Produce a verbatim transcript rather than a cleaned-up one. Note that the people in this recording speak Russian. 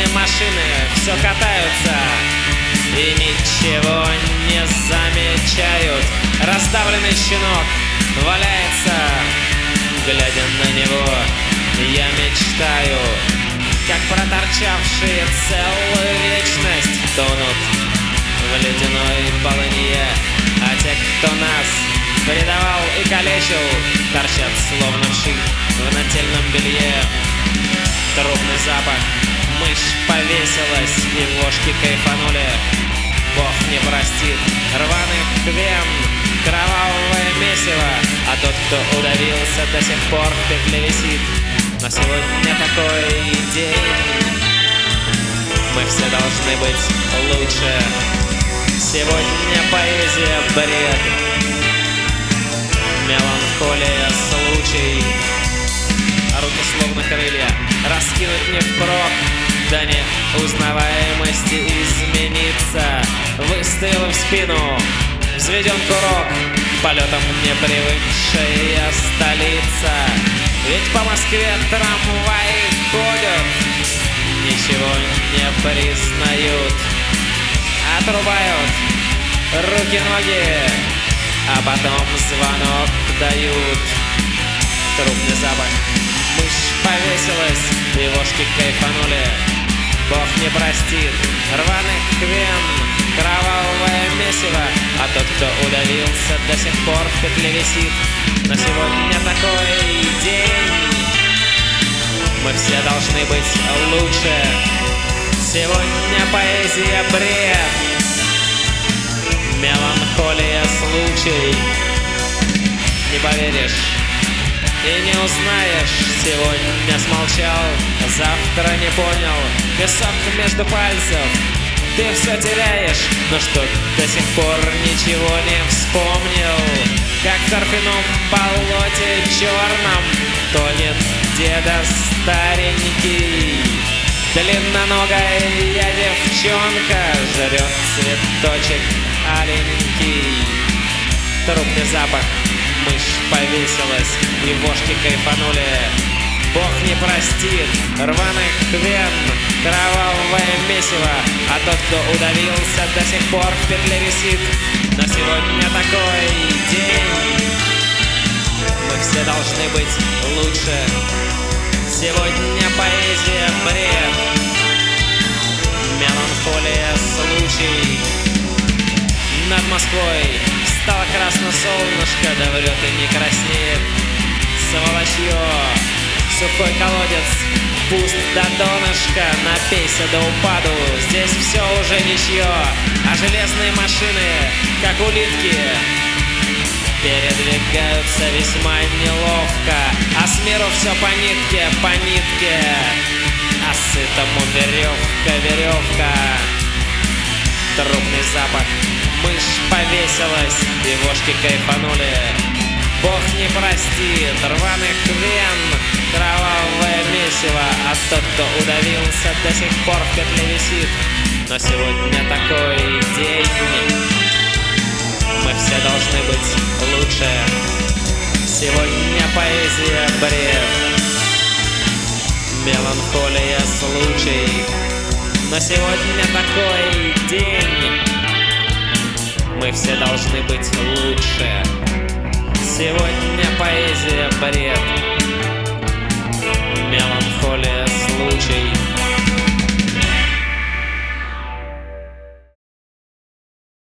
Железные машины все катаются и ничего не замечают. Раздавленный щенок валяется, глядя на него, я мечтаю, как проторчавшие целую вечность тонут в ледяной полынье, а те, кто нас предавал и калечил, торчат словно вши в нательном белье. Трупный запах, мышь повесилась, и вошки кайфанули. Бог не простит рваных вен, кровавое месиво, а тот, кто удавился, до сих пор в петле висит. Но сегодня такой день, мы все должны быть лучше. Сегодня поэзия бред, меланхолия случай, а руки словно крылья раскинуть не впрок, до неузнаваемости измениться. Выставил в спину, взведен курок, полетом непривыкшая столица. Ведь по Москве трамваи ходят, ничего не признают, отрубают руки-ноги, а потом звонок дают. Трупный запах, мышь повесилась, и вошки кайфанули. Бог не простит рваных вен, кровавое месиво, а тот, кто удавился, до сих пор в петле висит. Но сегодня такой день, мы все должны быть лучше. Сегодня поэзия бред, меланхолия случай. Не поверишь и не узнаешь, сегодня смолчал, завтра не понял. Песок между пальцев, ты все теряешь, но что до сих пор ничего не вспомнил. Как в торфяном болоте черном тонет деда старенький. Длинноногая девчонка жрет цветочек аленький. Трупный запах, мышь повесилась, и вошки кайфанули. Бог не простит рваных вен, кровавое месиво, а тот, кто удавился, до сих пор в петле висит. Но сегодня такой день, мы все должны быть лучше. Сегодня поэзия бред, меланхолия случай. Над Москвой стало красно солнышко, да врет и не краснеет сволочье. Сухой колодец, пуст до донышка, напейся до упаду, здесь все уже ничье. А железные машины, как улитки, передвигаются весьма неловко. А с миру все по нитке, по нитке, а сытому веревка, веревка. Трупный запах, мышь повесилась, и вошки кайфанули. Бог не простит рваных вен, кровавое месиво, а тот, кто удавился, до сих пор в петле висит. Но сегодня такой день, мы все должны быть лучше. Сегодня поэзия бред, меланхолия случай. Но сегодня такой день, мы все должны быть лучше. Сегодня поэзия бред,